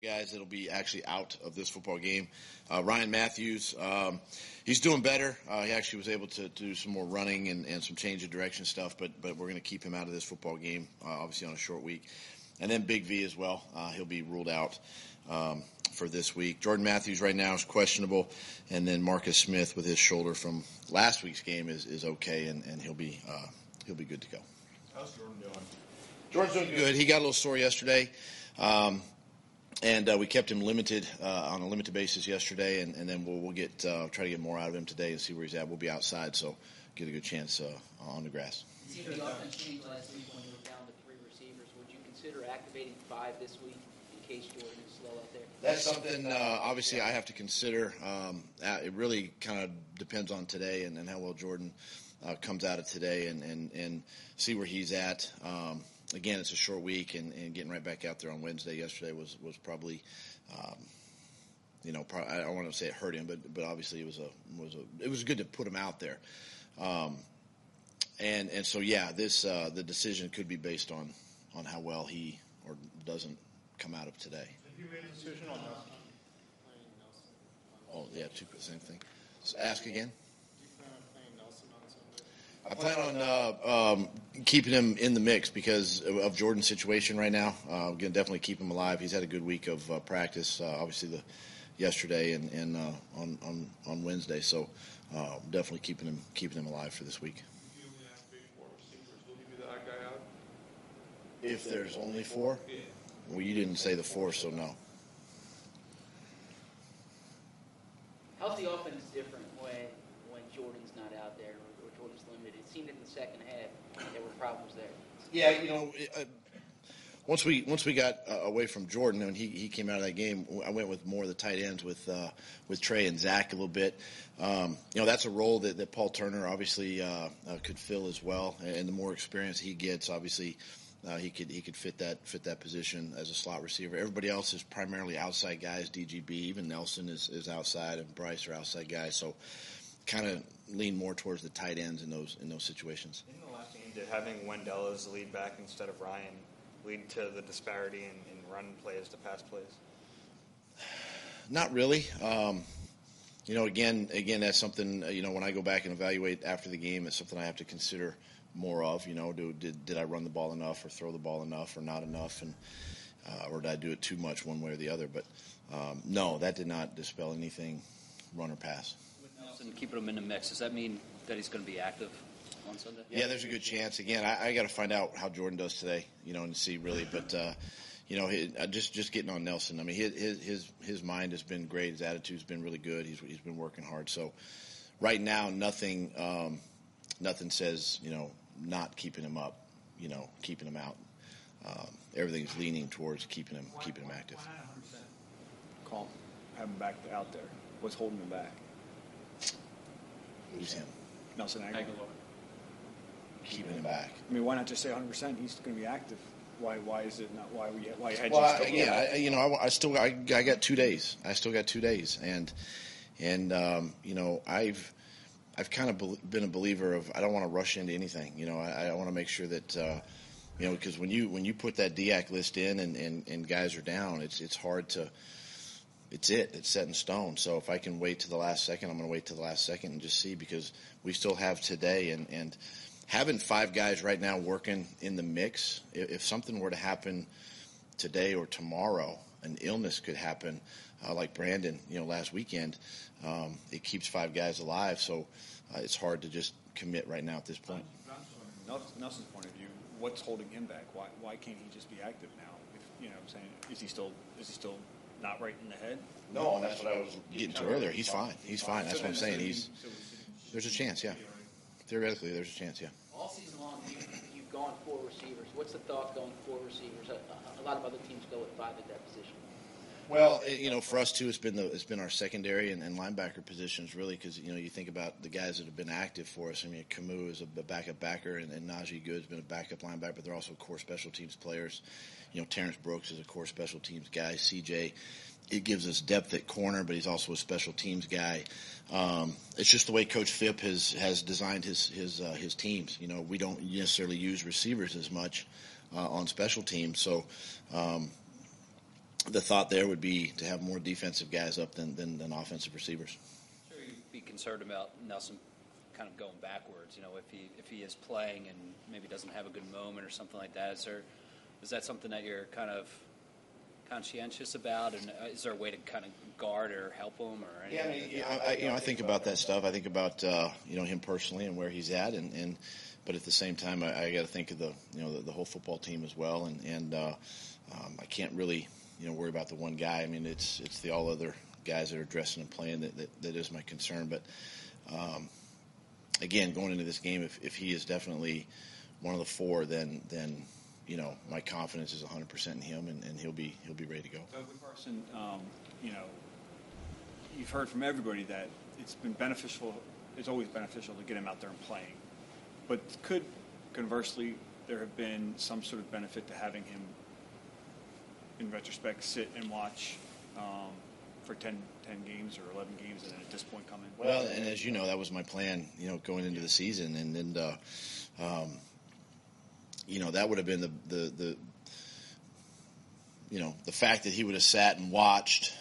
guys that'll be actually out of this football game. Ryan Matthews, he's doing better. He actually was able to do some more running and some change of direction stuff, but we're going to keep him out of this football game, obviously on a short week. And then Big V as well. He'll be ruled out for this week. Jordan Matthews right now is questionable, and then Marcus Smith with his shoulder from last week's game is okay, and he'll be good to go. How's Jordan doing? Jordan's doing good. He got a little sore yesterday. And we kept him limited on a limited basis yesterday, and then we'll get try to get more out of him today and see where he's at. We'll be outside, so get a good chance on the grass. You see the offense changed last week when you were down to 3 receivers. Would you consider activating 5 this week in case Jordan is slow out there? That's something obviously I have to consider. It really kind of depends on today and how well Jordan comes out of today and see where he's at. Again, it's a short week, and getting right back out there on Wednesday. Yesterday was probably, I don't want to say it hurt him, but obviously it was good to put him out there, and so the decision could be based on how well he or doesn't come out of today. Have you made a decision on that? Oh yeah, same thing. So ask again. I plan on keeping him in the mix because of Jordan's situation right now. We're going to definitely keep him alive. He's had a good week of practice, obviously yesterday and on Wednesday. So definitely keeping him alive for this week. If you only have 4 receivers, will you be that guy out? If there's only 4? Yeah. Well, you didn't say the 4, so no. How's the offense different when Jordan's not out there or Jordan's limited? It seemed in the second half there were problems there. Yeah, once we got away from Jordan and he came out of that game, I went with more of the tight ends with Trey and Zach a little bit. That's a role that Paul Turner obviously could fill as well, and the more experience he gets, obviously he could fit that position as a slot receiver. Everybody else is primarily outside guys. DGB, even Nelson is outside, and Bryce are outside guys. So kind of lean more towards the tight ends in those situations. In the last game, did having Wendell as the lead back instead of Ryan lead to the disparity in run plays to pass plays? Not really. Again, that's something, when I go back and evaluate after the game, it's something I have to consider more of. Did I run the ball enough or throw the ball enough or not enough, and or did I do it too much one way or the other? But no, that did not dispel anything run or pass. With Nelson keeping him in the mix, does that mean that he's going to be active on Sunday? Yeah, there's a good chance. Again, I got to find out how Jordan does today, and see really. But just getting on Nelson. I mean, his mind has been great. His attitude's been really good. He's been working hard. So right now, nothing says not keeping him up, keeping him out. Everything's leaning towards keeping him active. Call, have him back out there. What's holding him back? Who's him? Nelson Aguilar. Keeping him back. I mean, why not just say 100%? He's going to be active. Why is it not? Why had well, you still? I got 2 days. I still got 2 days, and I've kind of been a believer of I don't want to rush into anything. I want to make sure that because when you put that DEAC list in and guys are down, it's hard to. It's set in stone. So if I can wait to the last second, I'm going to wait to the last second and just see, because we still have today and having 5 guys right now working in the mix. If something were to happen today or tomorrow, an illness could happen, like Brandon, last weekend. It keeps 5 guys alive, so it's hard to just commit right now at this point. Nelson's point of view, what's holding him back? Why can't he just be active now? If, what I'm saying, is he still not right in the head? No, and that's what I was getting to earlier. He's fine. That's what I'm saying. There's a chance, yeah. Theoretically, there's a chance, yeah. All season long, you've gone 4 receivers. What's the thought going 4 receivers? A lot of other teams go with 5 at that position. Well, for us too, it's been our secondary and linebacker positions really, because you think about the guys that have been active for us. I mean, Camus is a backup backer, and Najee Good's been a backup linebacker, but they're also core special teams players. Terrence Brooks is a core special teams guy. CJ, it gives us depth at corner, but he's also a special teams guy. It's just the way Coach Phipp has designed his teams. We don't necessarily use receivers as much on special teams, so. the thought there would be to have more defensive guys up than offensive receivers. Sure, you'd be concerned about Nelson kind of going backwards. If he is playing and maybe doesn't have a good moment or something like that. Is that something that you're kind of conscientious about, and is there a way to kind of guard or help him or anything? I think about that stuff. I think about him personally and where he's at, but at the same time, I got to think of the whole football team as well, and I can't really worry about the one guy. I mean, it's the all other guys that are dressing and playing that is my concern. But again, going into this game, if he is definitely one of the four, then my confidence is 100% in him, and he'll be ready to go. Doug Carson, you've heard from everybody that it's been beneficial. It's always beneficial to get him out there and playing. But could, conversely, there have been some sort of benefit to having him, in retrospect, sit and watch for 10 games or 11 games, and then at this point come in? Well, and as you know, that was my plan, going into the season, and then that would have been the fact that he would have sat and watched.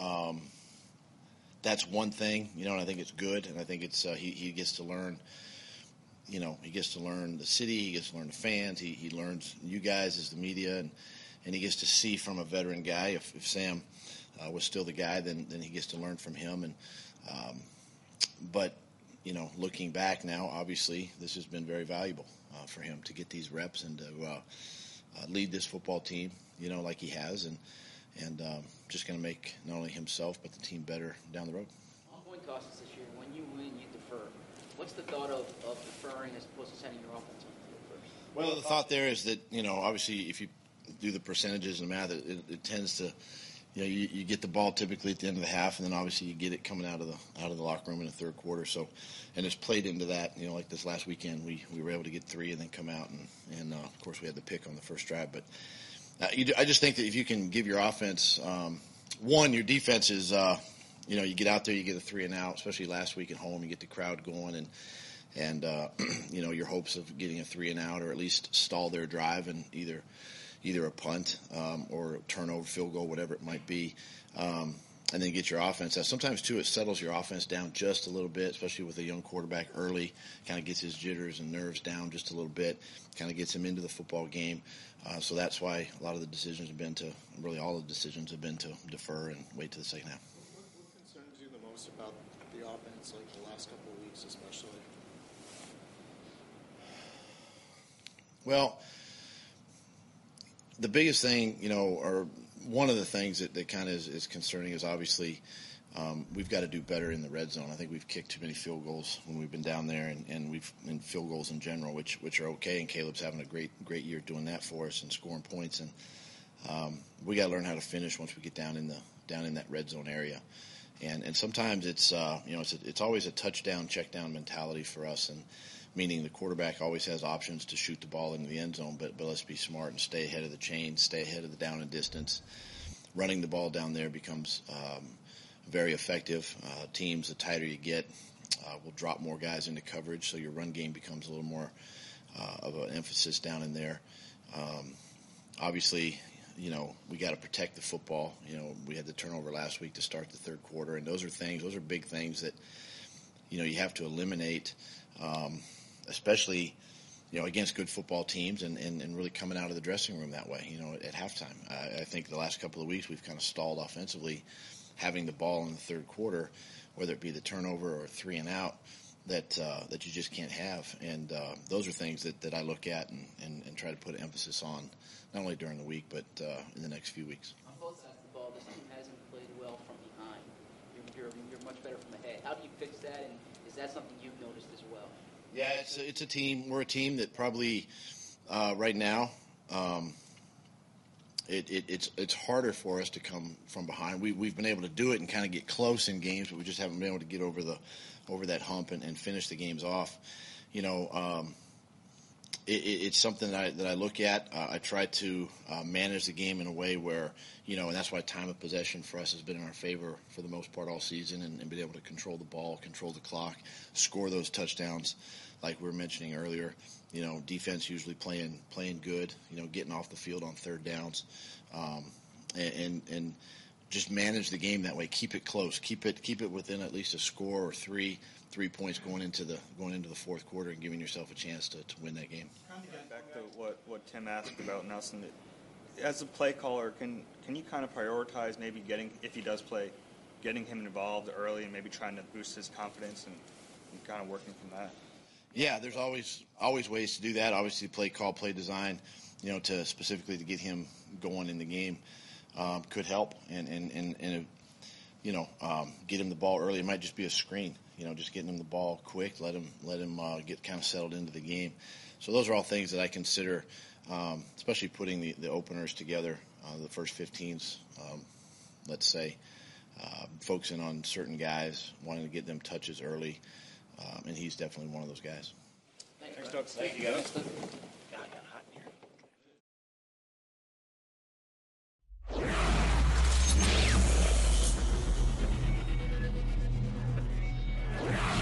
That's one thing, and I think it's good, and I think it's he gets to learn. He gets to learn the city, he gets to learn the fans, he learns you guys as the media, and he gets to see from a veteran guy. If Sam was still the guy, then he gets to learn from him. And but looking back now, obviously this has been very valuable for him to get these reps and to lead this football team, like he has, and just going to make not only himself but the team better down the road. On point tosses this year, when you win, you defer. What's the thought of deferring as opposed to sending your offense on the field first? Well, the thought there is that, obviously if you do the percentages and math, it tends to, you get the ball typically at the end of the half, and then obviously you get it coming out of the locker room in the third quarter. So, and it's played into that, like this last weekend, we were able to get 3 and then come out, and of course we had the pick on the first drive. But I just think that if you can give your offense, your defense is, you get out there, you get a 3 and out, especially last week at home, you get the crowd going, and your hopes of getting a 3 and out, or at least stall their drive and either a punt or a turnover, field goal, whatever it might be, and then get your offense out. Sometimes, too, it settles your offense down just a little bit, especially with a young quarterback early, kind of gets his jitters and nerves down just a little bit, kind of gets him into the football game. So that's why a lot of the decisions have been all the decisions have been to defer and wait to the second half. What concerns you the most about the offense, like the last couple of weeks especially? Well, the biggest thing, or one of the things that kind of is concerning is obviously we've got to do better in the red zone. I think we've kicked too many field goals when we've been down there, and we've in field goals in general, which are okay. And Caleb's having a great year doing that for us and scoring points. And we got to learn how to finish once we get down in that red zone area. And sometimes it's always a touchdown, check down mentality for us, and meaning the quarterback always has options to shoot the ball into the end zone, but let's be smart and stay ahead of the chain, stay ahead of the down and distance. Running the ball down there becomes very effective. Teams, the tighter you get, will drop more guys into coverage, so your run game becomes a little more of an emphasis down in there. Obviously, we got to protect the football. We had the turnover last week to start the third quarter, and those are big things that, you have to eliminate, especially, against good football teams and really coming out of the dressing room that way, at halftime. I think the last couple of weeks we've kind of stalled offensively, having the ball in the third quarter, whether it be the turnover or 3 and out, that you just can't have. And those are things that I look at and try to put emphasis on, not only during the week, but in the next few weeks. On both sides of the ball, this team hasn't played well from behind. You're much better from ahead. How do you fix that, and is that something you've noticed as well? Yeah, it's a team. We're a team that probably right now it's harder for us to come from behind. We've been able to do it and kind of get close in games, but we just haven't been able to get over that hump and finish the games off. It's something that I look at. I try to manage the game in a way where, and that's why time of possession for us has been in our favor for the most part all season, and been able to control the ball, control the clock, score those touchdowns like we were mentioning earlier. Defense usually playing good, getting off the field on third downs. and just manage the game that way. Keep it close. Keep it within at least a score or three points going into the fourth quarter and giving yourself a chance to win that game. Back to what Tim asked about Nelson, as a play caller, can you kind of prioritize maybe if he does play, getting him involved early and maybe trying to boost his confidence and kind of working from that? Yeah, there's always ways to do that. Obviously, play call, play design, to specifically to get him going in the game could help, and get him the ball early. It might just be a screen, just getting him the ball quick, let him get kind of settled into the game. So those are all things that I consider, especially putting the openers together, the first 15s, let's say, focusing on certain guys, wanting to get them touches early, and he's definitely one of those guys. Thanks, Doug. Thank you, guys. God, got hot in here.